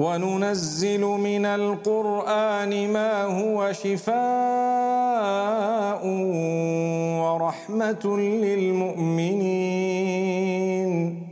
وَنُنَزِّلُ مِنَ الْقُرْآنِ مَا هُوَ شِفَاءٌ وَرَحْمَةٌ لِلْمُؤْمِنِينَ.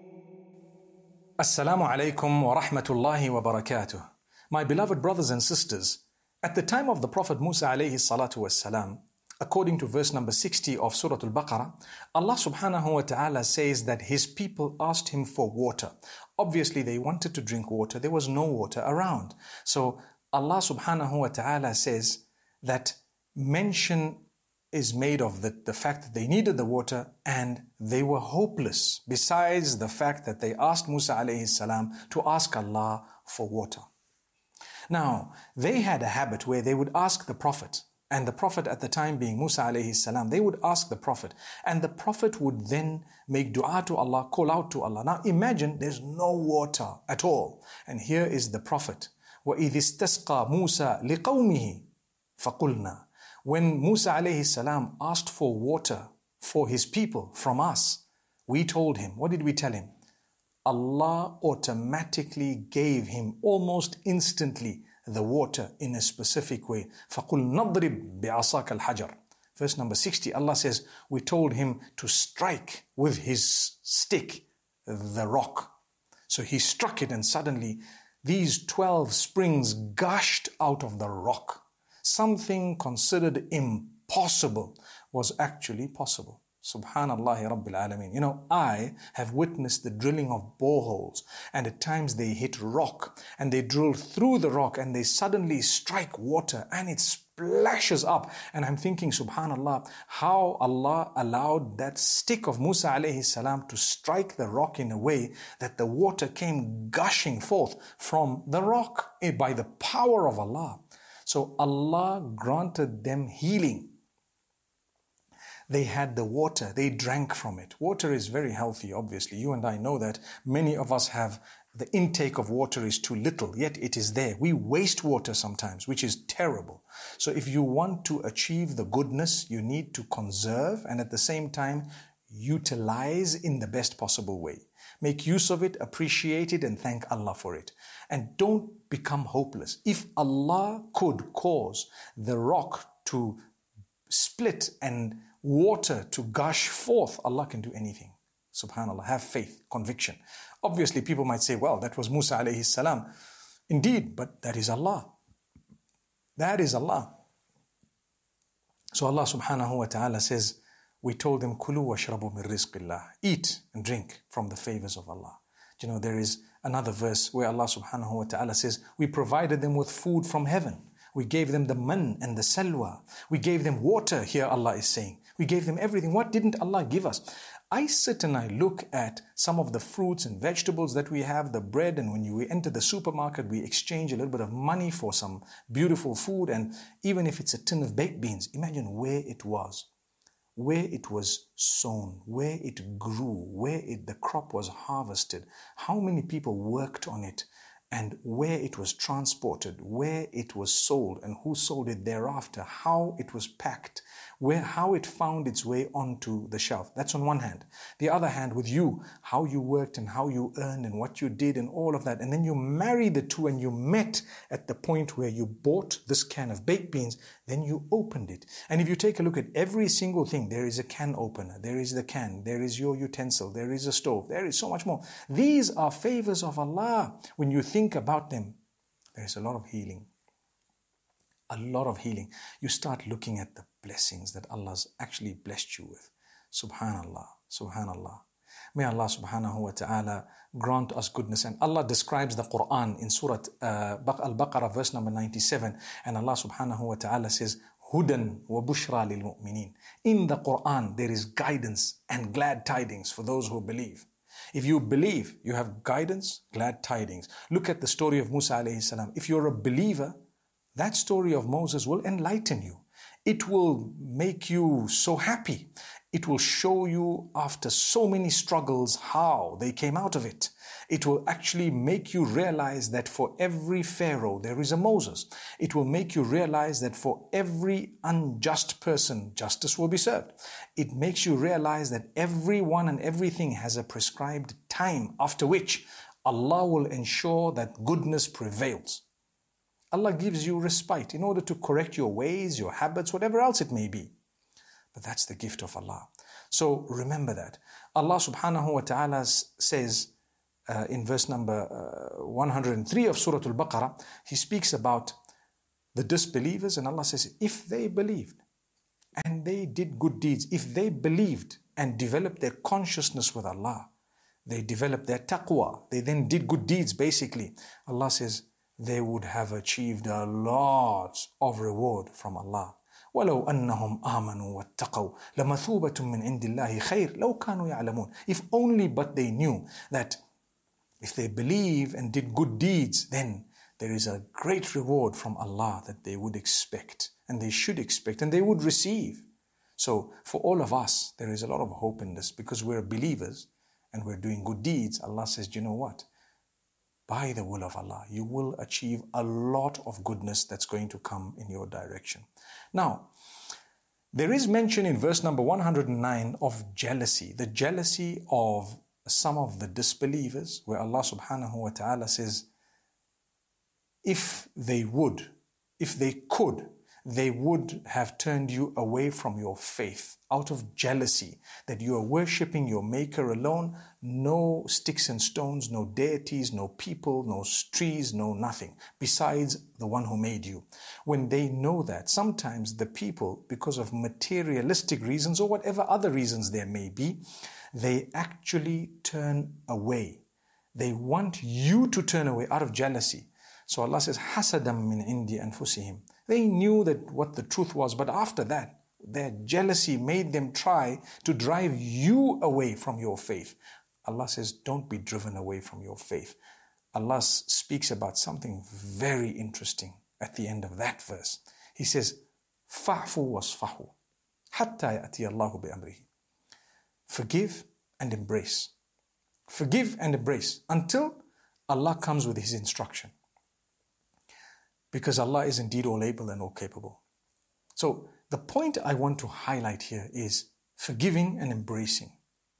Assalamu alaikum wa rahmatullahi wa barakatuh. My beloved brothers and sisters, at the time of the Prophet Musa alayhi salatu wassalam, according to verse number 60 of Surah Al-Baqarah, Allah subhanahu wa ta'ala says that his people asked him for water. Obviously, they wanted to drink water. There was no water around. So Allah subhanahu wa ta'ala says that mention is made of the fact that they needed the water and they were hopeless, besides the fact that they asked Musa alayhi salam to ask Allah for water. Now, they had a habit where they would ask the Prophet, and the Prophet at the time being Musa alayhi salam, they would ask the Prophet, and the Prophet would then make dua to Allah, call out to Allah. Now imagine there's no water at all. And here is the Prophet. وَإِذِ اسْتَسْقَى مُوسَى لِقَوْمِهِ فَقُلْنَا. When Musa alayhi salam asked for water for his people from us, we told him, what did we tell him? Allah automatically gave him almost instantly the water in a specific way. فَقُلْ نَضْرِبْ بِعَصَاكَ الْحَجَرِ. Verse number 60, Allah says, we told him to strike with his stick the rock. So he struck it and suddenly these 12 springs gushed out of the rock. Something considered impossible was actually possible. Subhanallah Rabbil Alameen. You know, I have witnessed the drilling of boreholes, and at times they hit rock and they drill through the rock and they suddenly strike water and it splashes up. And I'm thinking, Subhanallah, how Allah allowed that stick of Musa alayhi salam to strike the rock in a way that the water came gushing forth from the rock by the power of Allah. So Allah granted them healing. They had the water, they drank from it. Water is very healthy, obviously. You and I know that. Many of us have the intake of water is too little, yet it is there. We waste water sometimes, which is terrible. So if you want to achieve the goodness, you need to conserve and at the same time utilize in the best possible way. Make use of it, appreciate it, and thank Allah for it. And don't become hopeless. If Allah could cause the rock to split and water to gush forth, Allah can do anything. Subhanallah, have faith, conviction. Obviously, people might say, well, that was Musa alayhi salam. Indeed, but that is Allah. That is Allah. So Allah subhanahu wa ta'ala says, we told them, Kulu washrabu min rizqillah. Eat and drink from the favors of Allah. You know, there is another verse where Allah subhanahu wa ta'ala says, we provided them with food from heaven. We gave them the man and the salwa. We gave them water, here Allah is saying. We gave them everything. What didn't Allah give us? I sit and I look at some of the fruits and vegetables that we have, the bread, and when we enter the supermarket, we exchange a little bit of money for some beautiful food, and even if it's a tin of baked beans, imagine where it was sown, where it grew, the crop was harvested, how many people worked on it, and where it was transported, where it was sold, and who sold it thereafter, how it was packed, how it found its way onto the shelf. That's on one hand. The other hand, with you, how you worked and how you earned and what you did and all of that. And then you marry the two and you met at the point where you bought this can of baked beans, then you opened it. And if you take a look at every single thing, there is a can opener, there is the can, there is your utensil, there is a stove, there is so much more. These are favors of Allah. When you think about them, there is a lot of healing. A lot of healing. You start looking at the blessings that Allah's actually blessed you with. Subhanallah, subhanallah. May Allah subhanahu wa ta'ala grant us goodness. And Allah describes the Quran in Surah Al-Baqarah verse number 97. And Allah subhanahu wa ta'ala says, Hudan wa bushra lil mu'mineen. In the Quran there is guidance and glad tidings for those who believe. If you believe, you have guidance, glad tidings. Look at the story of Musa alayhi salam. If you're a believer, that story of Moses will enlighten you. It will make you so happy. It will show you after so many struggles how they came out of it. It will actually make you realize that for every Pharaoh there is a Moses. It will make you realize that for every unjust person justice will be served. It makes you realize that everyone and everything has a prescribed time after which Allah will ensure that goodness prevails. Allah gives you respite in order to correct your ways, your habits, whatever else it may be. But that's the gift of Allah. So remember that. Allah subhanahu wa ta'ala says in verse number 103 of Surah Al-Baqarah, He speaks about the disbelievers, and Allah says, if they believed and they did good deeds, if they believed and developed their consciousness with Allah, they developed their taqwa, they then did good deeds basically, Allah says they would have achieved a lot of reward from Allah. وَلَوْ أَنَّهُمْ آمَنُوا وَاتَّقَوْا لَمَثُوبَةٌ مِّنْ عِنْدِ اللَّهِ خَيْرٌ لَوْ كَانُوا يَعْلَمُونَ. If only but they knew that if they believe and did good deeds, then there is a great reward from Allah that they would expect, and they should expect, and they would receive. So for all of us, there is a lot of hope in this, because we're believers and we're doing good deeds. Allah says, you know what? By the will of Allah, you will achieve a lot of goodness that's going to come in your direction. Now, there is mention in verse number 109 of jealousy, the jealousy of some of the disbelievers, where Allah subhanahu wa ta'ala says, if they could, they would have turned you away from your faith out of jealousy that you are worshipping your Maker alone, no sticks and stones, no deities, no people, no trees, no nothing, besides the one who made you. When they know that, sometimes the people, because of materialistic reasons or whatever other reasons there may be, they actually turn away. They want you to turn away out of jealousy. So Allah says, حَسَدًا مِّنْ عِنْدِ أَنفُسِهِمْ. They knew that what the truth was, but after that, their jealousy made them try to drive you away from your faith. Allah says, don't be driven away from your faith. Allah speaks about something very interesting at the end of that verse. He says, فَعْفُوا وَاصْفَحُوا حَتَّى يَأْتِيَ اللَّهُ بِأَمْرِهِ. Forgive and embrace. Forgive and embrace until Allah comes with His instruction. Because Allah is indeed all able and all capable. So the point I want to highlight here is forgiving and embracing.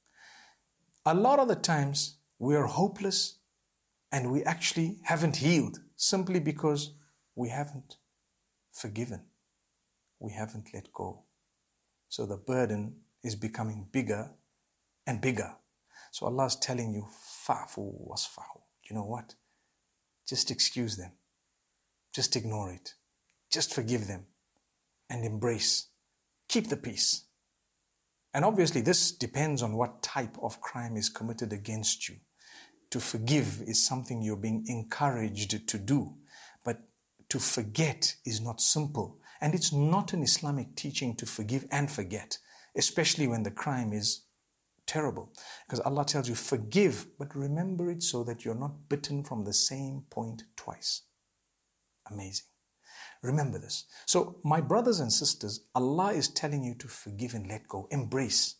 A lot of the times we are hopeless and we actually haven't healed simply because we haven't forgiven. We haven't let go. So the burden is becoming bigger and bigger. So Allah is telling you, fa'fu wasfahu. You know what? Just excuse them. Just ignore it. Just forgive them and embrace. Keep the peace. And obviously this depends on what type of crime is committed against you. To forgive is something you're being encouraged to do. But to forget is not simple. And it's not an Islamic teaching to forgive and forget, especially when the crime is terrible. Because Allah tells you, forgive, but remember it so that you're not bitten from the same point twice. Amazing. Remember this. So, my brothers and sisters, Allah is telling you to forgive and let go. Embrace.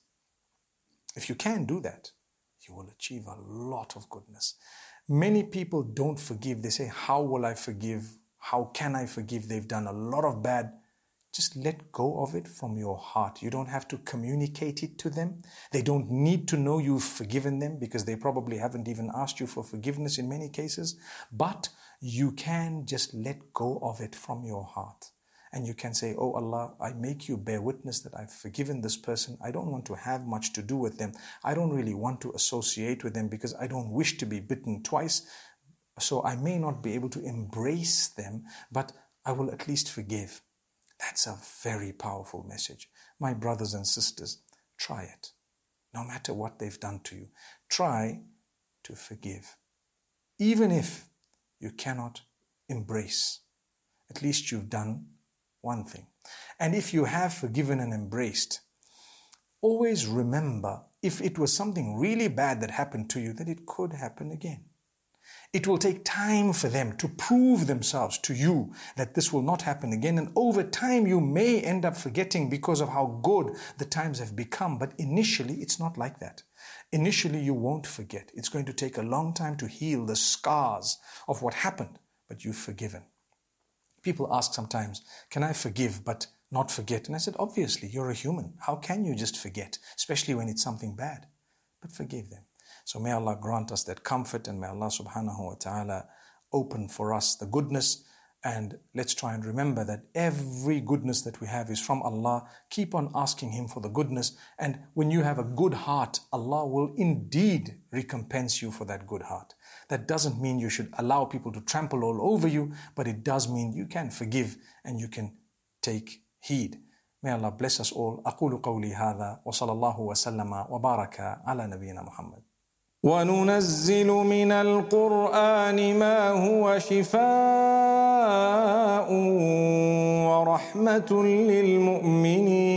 If you can do that, you will achieve a lot of goodness. Many people don't forgive. They say, how will I forgive? How can I forgive? They've done a lot of bad. Just let go of it from your heart. You don't have to communicate it to them. They don't need to know you've forgiven them because they probably haven't even asked you for forgiveness in many cases. But you can just let go of it from your heart. And you can say, oh Allah, I make you bear witness that I've forgiven this person. I don't want to have much to do with them. I don't really want to associate with them because I don't wish to be bitten twice. So I may not be able to embrace them, but I will at least forgive. That's a very powerful message. My brothers and sisters, try it. No matter what they've done to you, try to forgive. Even if you cannot embrace, at least you've done one thing. And if you have forgiven and embraced, always remember, if it was something really bad that happened to you, that it could happen again. It will take time for them to prove themselves to you that this will not happen again. And over time, you may end up forgetting because of how good the times have become. But initially, it's not like that. Initially, you won't forget. It's going to take a long time to heal the scars of what happened, but you've forgiven. People ask sometimes, can I forgive but not forget? And I said, obviously, you're a human. How can you just forget, especially when it's something bad? But forgive them. So may Allah grant us that comfort, and may Allah subhanahu wa ta'ala open for us the goodness. And let's try and remember that every goodness that we have is from Allah. Keep on asking Him for the goodness. And when you have a good heart, Allah will indeed recompense you for that good heart. That doesn't mean you should allow people to trample all over you, but it does mean you can forgive and you can take heed. May Allah bless us all. أقول قولي هذا وصلى الله وسلم وبارك على نبينا محمد. وننزل من القرآن ما هو شفاء ورحمة للمؤمنين